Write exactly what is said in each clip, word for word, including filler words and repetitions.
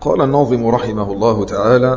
قال الناظم رحمه الله تعالى: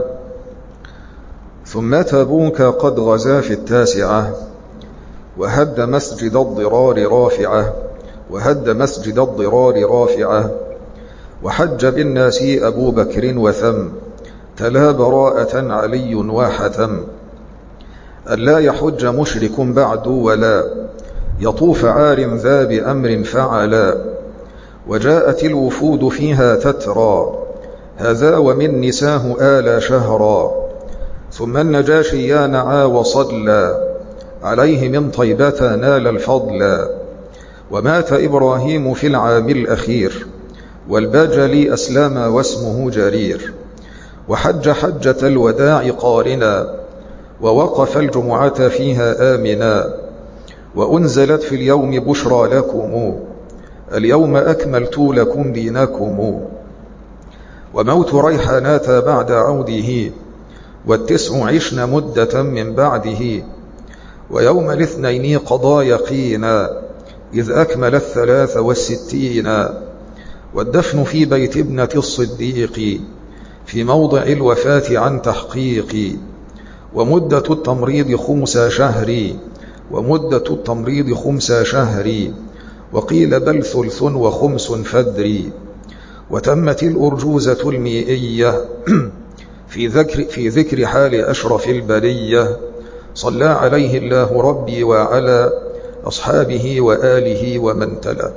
ثم تبوك قد غزا في التاسعة وهد مسجد الضرار رافعة وهد مسجد الضرار رافعة وحج بالناس أبو بكر وثم تلا براءة علي وحتم ألا يحج مشرك بعد ولا يطوف عار ذا بأمر فعلا وجاءت الوفود فيها تترى هذا ومن نساه آل شهرا ثم النجاشي يا نعى وصلى عليه من طيبة نال الفضل ومات إبراهيم في العام الأخير والبجل أسلم واسمه جرير وحج حجة الوداع قارنا ووقف الجمعة فيها آمنا وأنزلت في اليوم بشرى لكم اليوم أكملت لكم دينكم وموت ريحانات بعد عوده والتسع عشن مدة من بعده ويوم الاثنين قضى يقينا إذ أكمل الثلاث والستين والدفن في بيت ابنة الصديق في موضع الوفاة عن تحقيق ومدة التمريض خمس شهر ومدة التمريض خمس شهر وقيل بل ثلث وخمس فدري وتمت الأرجوزة المئية في ذكر, في ذكر حال أشرف البرية صلى عليه الله ربي وعلى أصحابه وآله ومن تلا.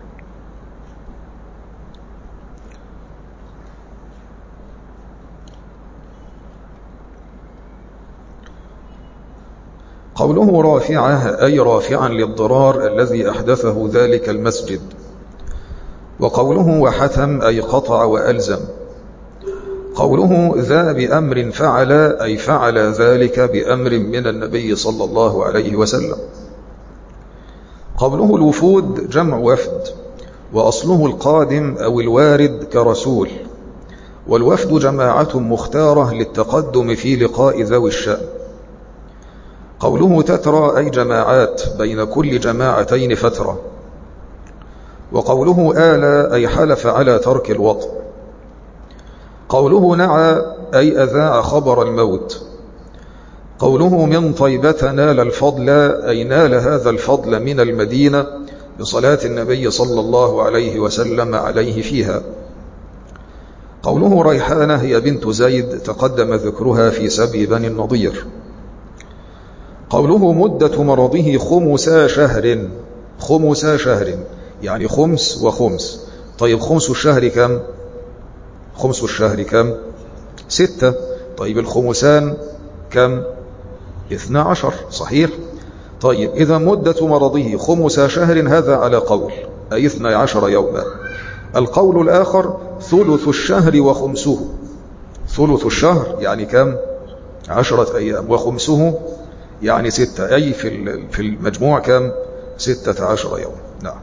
قوله رافعة أي رافعا للضرار الذي أحدثه ذلك المسجد، وقوله وحتم أي قطع وألزم. قوله ذا بأمر فعل أي فعل ذلك بأمر من النبي صلى الله عليه وسلم. قوله الوفود جمع وفد وأصله القادم أو الوارد كرسول، والوفد جماعة مختارة للتقدم في لقاء ذوي الشأن. قوله تترى أي جماعات بين كل جماعتين فترة. وقوله آلى أي حلف على ترك الوطء. قوله نعى أي أذاع خبر الموت. قوله من طيبة نال الفضل أي نال هذا الفضل من المدينة بصلاة النبي صلى الله عليه وسلم عليه فيها. قوله ريحانة هي بنت زيد تقدم ذكرها في سبي بني النضير. قوله مدة مرضه خمس شهر، خمس شهر يعني خمس وخمس. طيب خمس الشهر كم؟ خمس الشهر كم؟ ستة. طيب الخمسان كم؟ اثنى عشر. صحيح. طيب إذا مدة مرضه خمس شهر هذا على قول أي اثنى عشر يوما. القول الآخر ثلث الشهر وخمسه. ثلث الشهر يعني كم؟ عشرة أيام، وخمسه يعني ستة، أي في المجموع كم؟ ستة عشر يوم. نعم.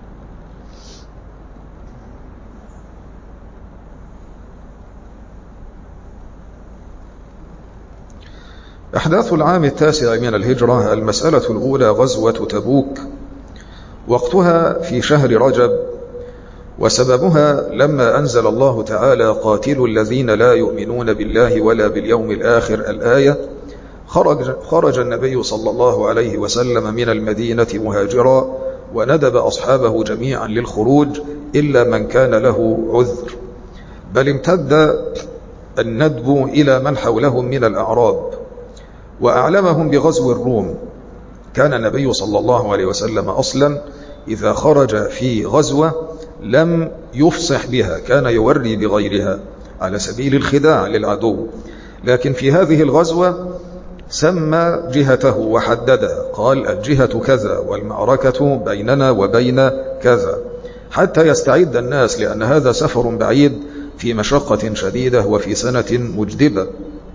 أحداث العام التاسع من الهجرة. المسألة الأولى غزوة تبوك، وقتها في شهر رجب، وسببها لما أنزل الله تعالى قاتلوا الذين لا يؤمنون بالله ولا باليوم الآخر الآية. خرج, خرج النبي صلى الله عليه وسلم من المدينة مهاجرا وندب أصحابه جميعا للخروج إلا من كان له عذر، بل امتد الندب إلى من حولهم من الأعراب وأعلمهم بغزو الروم. كان النبي صلى الله عليه وسلم أصلا إذا خرج في غزوة لم يفصح بها، كان يوري بغيرها على سبيل الخداع للعدو، لكن في هذه الغزوة سمى جهته وحددها، قال الجهة كذا والمعركة بيننا وبين كذا، حتى يستعد الناس، لأن هذا سفر بعيد في مشقة شديدة وفي سنة مجدبة.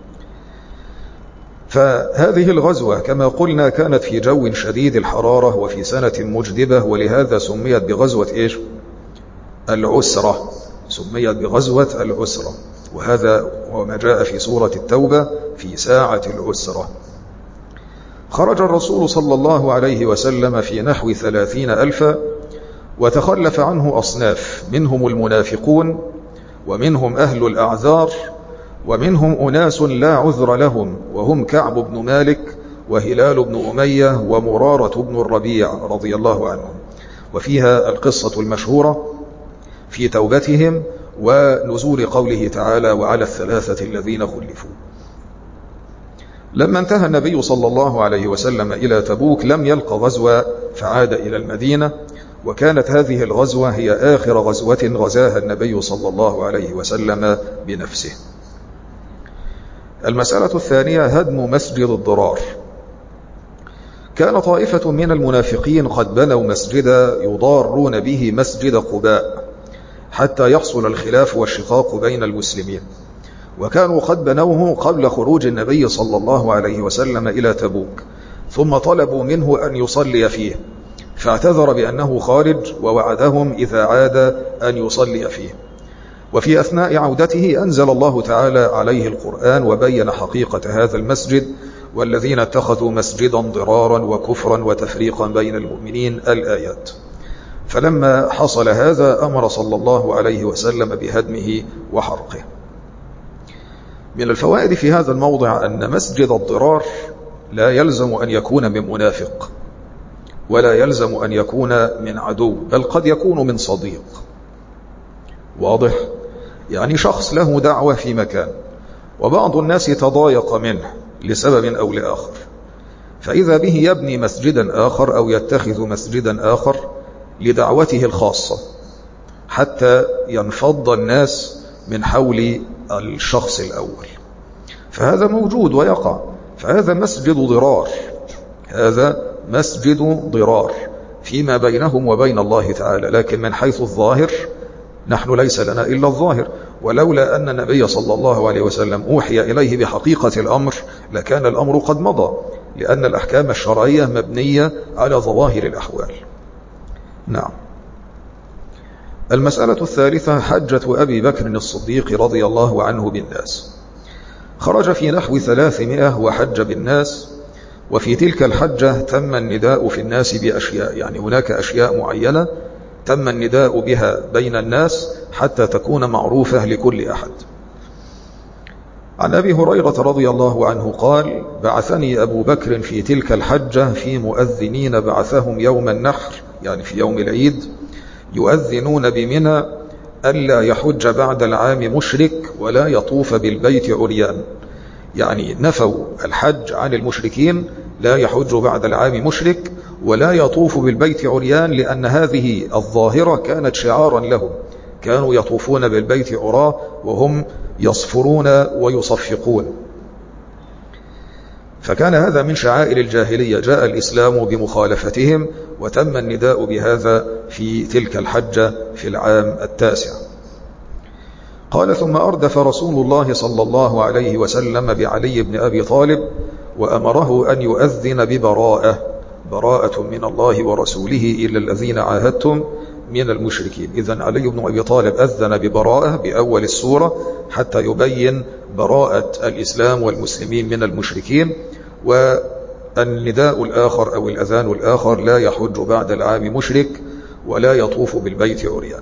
فهذه الغزوة كما قلنا كانت في جو شديد الحرارة وفي سنة مجدبة، ولهذا سميت بغزوة إيش؟ العسرة. سميت بغزوة العسرة، وهذا وما جاء في سورة التوبة في ساعة العسرة. خرج الرسول صلى الله عليه وسلم في نحو ثلاثين ألفا، وتخلف عنه أصناف منهم المنافقون ومنهم أهل الأعذار، ومنهم أناس لا عذر لهم، وهم كعب بن مالك وهلال بن أمية ومرارة بن الربيع رضي الله عنهم. وفيها القصة المشهورة في توبتهم ونزول قوله تعالى وعلى الثلاثة الذين خلفوا. لما انتهى النبي صلى الله عليه وسلم إلى تبوك لم يلق غزوة فعاد إلى المدينة، وكانت هذه الغزوة هي آخر غزوة غزاها النبي صلى الله عليه وسلم بنفسه. المسألة الثانية هدم مسجد الضرار. كان طائفة من المنافقين قد بنوا مسجدا يضارون به مسجد قباء حتى يحصل الخلاف والشقاق بين المسلمين، وكانوا قد بنوه قبل خروج النبي صلى الله عليه وسلم إلى تبوك، ثم طلبوا منه أن يصلي فيه، فاعتذر بأنه خارج ووعدهم إذا عاد أن يصلي فيه. وفي أثناء عودته أنزل الله تعالى عليه القرآن وبين حقيقة هذا المسجد والذين اتخذوا مسجدا ضرارا وكفرا وتفريقا بين المؤمنين الآيات. فلما حصل هذا أمر صلى الله عليه وسلم بهدمه وحرقه. من الفوائد في هذا الموضع أن مسجد الضرار لا يلزم أن يكون من منافق، ولا يلزم أن يكون من عدو، بل قد يكون من صديق. واضح؟ يعني شخص له دعوة في مكان وبعض الناس تضايق منه لسبب أو لآخر، فإذا به يبني مسجدا آخر أو يتخذ مسجدا آخر لدعوته الخاصة حتى ينفض الناس من حول الشخص الأول، فهذا موجود ويقع. فهذا مسجد ضرار، هذا مسجد ضرار فيما بينهم وبين الله تعالى، لكن من حيث الظاهر نحن ليس لنا إلا الظاهر، ولولا أن النبي صلى الله عليه وسلم أوحي إليه بحقيقة الأمر لكان الأمر قد مضى، لأن الأحكام الشرعية مبنية على ظواهر الأحوال. نعم. المسألة الثالثة حجة أبي بكر الصديق رضي الله عنه بالناس. خرج في نحو ثلاثمائة وحج بالناس، وفي تلك الحجة تم النداء في الناس بأشياء، يعني هناك أشياء معينة تم النداء بها بين الناس حتى تكون معروفة لكل أحد. عن أبي هريرة رضي الله عنه قال: بعثني أبو بكر في تلك الحجة في مؤذنين بعثهم يوم النحر، يعني في يوم العيد، يؤذنون بمنى ألا يحج بعد العام مشرك ولا يطوف بالبيت عريان، يعني نفوا الحج عن المشركين، لا يحج بعد العام مشرك ولا يطوف بالبيت عريان، لأن هذه الظاهرة كانت شعارا لهم، كانوا يطوفون بالبيت عراه وهم يصفرون ويصفقون، فكان هذا من شعائر الجاهلية. جاء الإسلام بمخالفتهم وتم النداء بهذا في تلك الحجة في العام التاسع. قال: ثم أردف رسول الله صلى الله عليه وسلم بعلي بن أبي طالب وأمره أن يؤذن ببراءة، براءة من الله ورسوله إلى الذين عاهدتم من المشركين. إذن علي بن أبي طالب أذن ببراءة بأول السورة حتى يبين براءة الإسلام والمسلمين من المشركين. والنداء الآخر أو الأذان الآخر: لا يحج بعد العام مشرك ولا يطوف بالبيت عريان.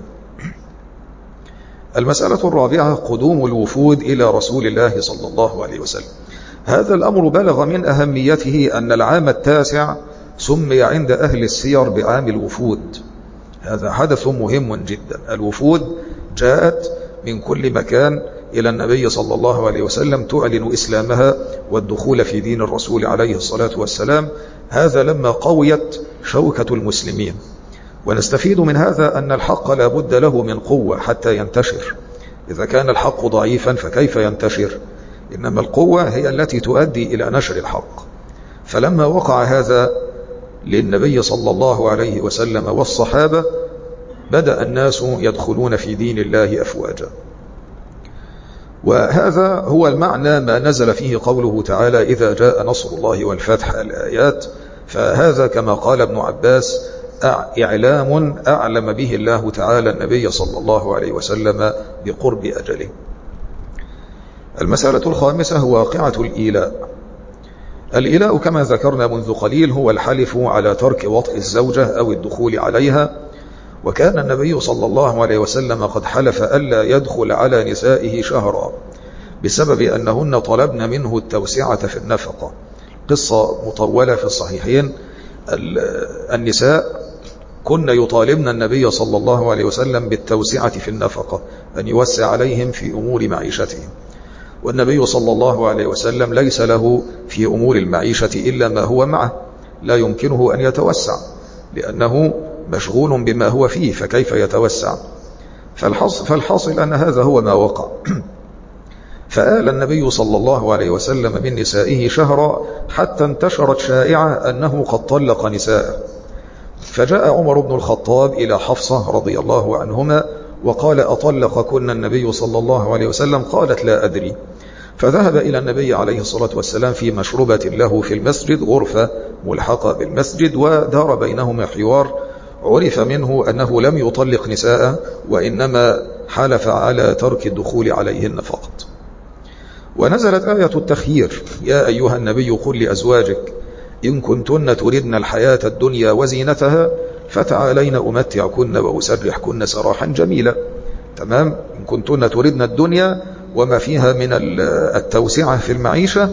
المسألة الرابعة قدوم الوفود إلى رسول الله صلى الله عليه وسلم. هذا الأمر بلغ من أهميته أن العام التاسع سمي عند أهل السير بعام الوفود. هذا حدث مهم جدا. الوفود جاءت من كل مكان إلى النبي صلى الله عليه وسلم تعلن إسلامها والدخول في دين الرسول عليه الصلاة والسلام. هذا لما قويت شوكة المسلمين. ونستفيد من هذا أن الحق لا بد له من قوة حتى ينتشر. إذا كان الحق ضعيفا فكيف ينتشر؟ إنما القوة هي التي تؤدي إلى نشر الحق. فلما وقع هذا للنبي صلى الله عليه وسلم والصحابة بدأ الناس يدخلون في دين الله أفواجا. وهذا هو المعنى ما نزل فيه قوله تعالى: إذا جاء نصر الله والفتح، الآيات. فهذا كما قال ابن عباس إعلام أعلم به الله تعالى النبي صلى الله عليه وسلم بقرب أجله. المسألة الخامسة هو واقعة الإيلاء. الإيلاء كما ذكرنا منذ قليل هو الحلف على ترك وطء الزوجة أو الدخول عليها، وكان النبي صلى الله عليه وسلم قد حلف ألا يدخل على نسائه شهرا بسبب أنهن طلبن منه التوسعة في النفقة. قصة مطولة في الصحيحين. النساء كن يطالبن النبي صلى الله عليه وسلم بالتوسعة في النفقة، أن يوسع عليهم في أمور معيشتهم، والنبي صلى الله عليه وسلم ليس له في أمور المعيشة إلا ما هو معه، لا يمكنه أن يتوسع لأنه مشغول بما هو فيه، فكيف يتوسع؟ فالحاصل, فالحاصل أن هذا هو ما وقع. فآل النبي صلى الله عليه وسلم من نسائه شهرا حتى انتشرت شائعة أنه قد طلق نساءه، فجاء عمر بن الخطاب إلى حفصة رضي الله عنهما وقال: أطلقكن النبي صلى الله عليه وسلم؟ قالت: لا أدري. فذهب إلى النبي عليه الصلاة والسلام في مشروبة له في المسجد، غرفة ملحقة بالمسجد، ودار بينهما حوار عرف منه أنه لم يطلق نساءه، وإنما حلف على ترك الدخول عليهن فقط. ونزلت آية التخيير: يا أيها النبي قل لأزواجك إن كنتن تردن الحياة الدنيا وزينتها فتعالين أمتعكن وأسرحكن سراحا جميلا. تمام؟ إن كنتن تردن الدنيا وما فيها من التوسعة في المعيشة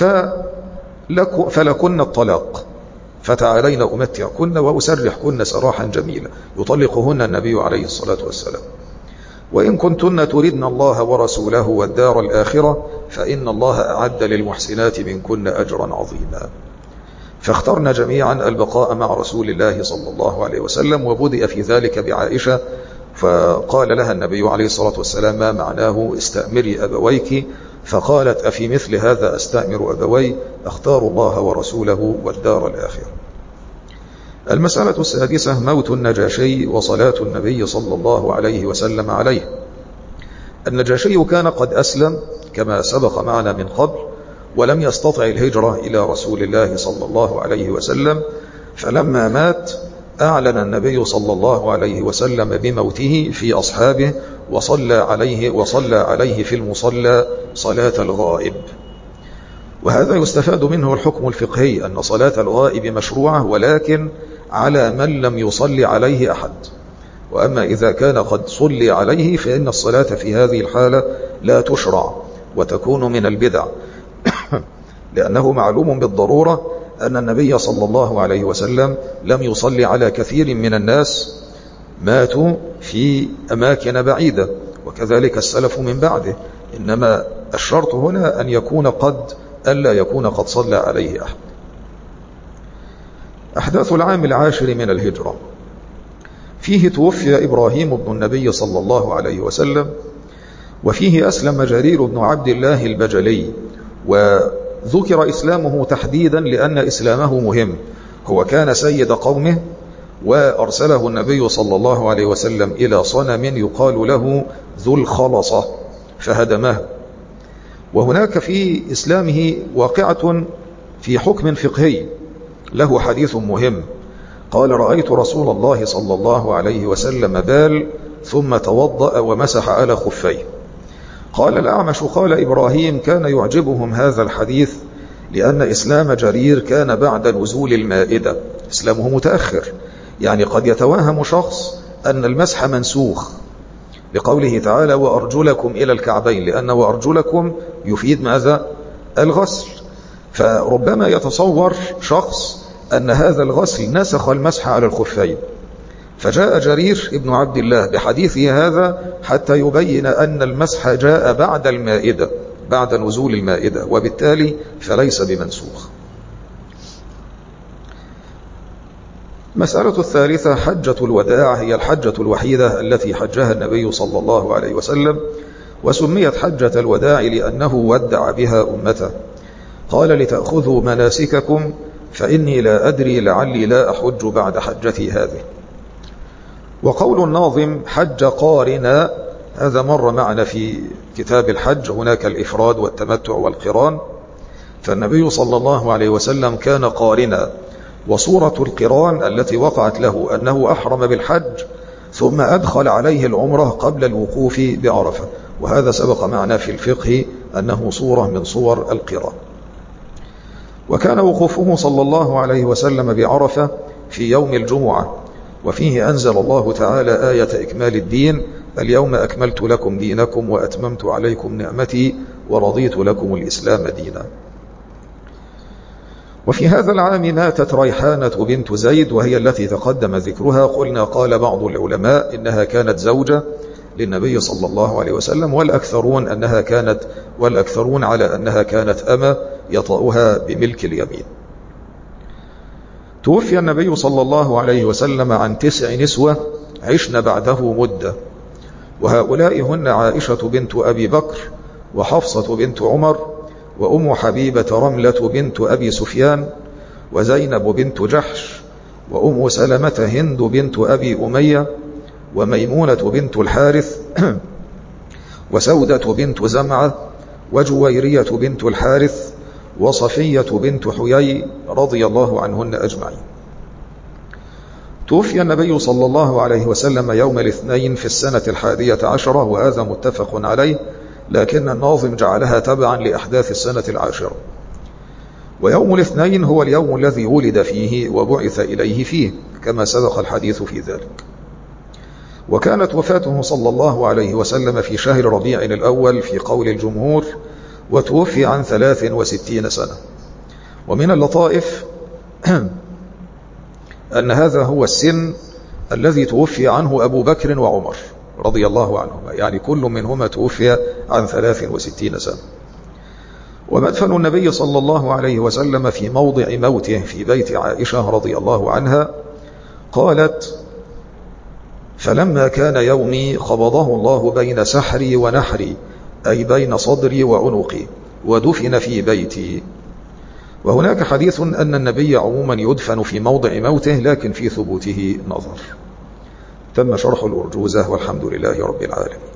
فلكن الطلاق، فتعالين أمتعكن وأسرحكن سراحا جميلا، يطلقهن النبي عليه الصلاة والسلام. وإن كنتن تردن الله ورسوله والدار الآخرة فإن الله أعد للمحسنات منكن أجرا عظيما. فاخترنا جميعا البقاء مع رسول الله صلى الله عليه وسلم، وبدأ في ذلك بعائشة، فقال لها النبي عليه الصلاة والسلام: ما معناه استأمري أبويك؟ فقالت: أفي مثل هذا أستأمر أبوي؟ أختار الله ورسوله والدار الآخرة. المسألة السادسة: موت النجاشي وصلاة النبي صلى الله عليه وسلم عليه. النجاشي كان قد أسلم كما سبق معنا من قبل، ولم يستطع الهجرة إلى رسول الله صلى الله عليه وسلم، فلما مات أعلن النبي صلى الله عليه وسلم بموته في أصحابه، وصلى عليه وصلى عليه في المصلى صلاة الغائب. وهذا يستفاد منه الحكم الفقهي أن صلاة الغائب مشروعة، ولكن على من لم يصلي عليه أحد. وأما إذا كان قد صلي عليه فإن الصلاة في هذه الحالة لا تشرع وتكون من البدع، لأنه معلوم بالضرورة أن النبي صلى الله عليه وسلم لم يصلي على كثير من الناس ماتوا في أماكن بعيدة، وكذلك السلف من بعده، إنما الشرط هنا أن يكون قد ألا يكون قد صلى عليه أحد. أحداث العام العاشر من الهجرة: فيه توفي إبراهيم بن النبي صلى الله عليه وسلم، وفيه أسلم جرير بن عبد الله البجلي، وذكر إسلامه تحديدا لأن إسلامه مهم. هو كان سيد قومه، وأرسله النبي صلى الله عليه وسلم إلى صنم يقال له ذو الخلصة فهدمه. وهناك في إسلامه واقعة في حكم فقهي له حديث مهم. قال: رأيت رسول الله صلى الله عليه وسلم بال ثم توضأ ومسح على خفيه. قال الأعمش: قال إبراهيم: كان يعجبهم هذا الحديث لأن إسلام جرير كان بعد نزول المائدة، إسلامه متأخر. يعني قد يتوهم شخص أن المسح منسوخ لقوله تعالى: وأرجلكم إلى الكعبين، لأن وأرجلكم يفيد ماذا؟ الغسل. فربما يتصور شخص أن هذا الغسل نسخ المسح على الخفين، فجاء جرير ابن عبد الله بحديثه هذا حتى يبين أن المسح جاء بعد المائدة، بعد نزول المائدة، وبالتالي فليس بمنسوخ. مسألة الثالثة: حجة الوداع، هي الحجة الوحيدة التي حجها النبي صلى الله عليه وسلم، وسميت حجة الوداع لأنه ودع بها أمته. قال: لتأخذوا مناسككم فإني لا أدري لعلي لا أحج بعد حجتي هذه. وقول الناظم: حج قارنا، هذا مر معنا في كتاب الحج، هناك الإفراد والتمتع والقران. فالنبي صلى الله عليه وسلم كان قارنا، وصورة القران التي وقعت له أنه أحرم بالحج ثم أدخل عليه العمرة قبل الوقوف بعرفة، وهذا سبق معنا في الفقه أنه صورة من صور القران. وكان وقوفه صلى الله عليه وسلم بعرفة في يوم الجمعة، وفيه أنزل الله تعالى آية إكمال الدين: اليوم أكملت لكم دينكم وأتممت عليكم نعمتي ورضيت لكم الإسلام دينا. وفي هذا العام ماتت ريحانة بنت زيد وهي التي تقدم ذكرها. قلنا قال بعض العلماء إنها كانت زوجة للنبي صلى الله عليه وسلم، والأكثرون أنها كانت والأكثرون على أنها كانت أمة يطأها بملك اليمين. توفي النبي صلى الله عليه وسلم عن تسع نسوة عشن بعده مدة، وهؤلاء هن عائشة بنت أبي بكر، وحفصة بنت عمر، وأم حبيبة رملة بنت أبي سفيان، وزينب بنت جحش، وأم سلمة هند بنت أبي أمية، وميمونة بنت الحارث، وسودة بنت زمعة، وجويرية بنت الحارث، وصفية بنت حيي رضي الله عنهن أجمعين. توفي النبي صلى الله عليه وسلم يوم الاثنين في السنة الحادية عشرة، وهذا متفق عليه، لكن الناظم جعلها تبعا لأحداث السنة العاشرة. ويوم الاثنين هو اليوم الذي ولد فيه وبعث إليه فيه، كما سبق الحديث في ذلك. وكانت وفاته صلى الله عليه وسلم في شهر ربيع الأول في قول الجمهور، وتوفي عن ثلاث وستين سنة. ومن اللطائف أن هذا هو السن الذي توفي عنه أبو بكر وعمر رضي الله عنهما، يعني كل منهما توفي عن ثلاث وستين سنة. ومدفن النبي صلى الله عليه وسلم في موضع موته في بيت عائشة رضي الله عنها. قالت: فلما كان يومي قبضه الله بين سحري ونحري، أي بين صدري وعنقي، ودفن في بيتي. وهناك حديث أن النبي عموما يدفن في موضع موته، لكن في ثبوته نظر. تم شرح الأرجوزة، والحمد لله رب العالمين.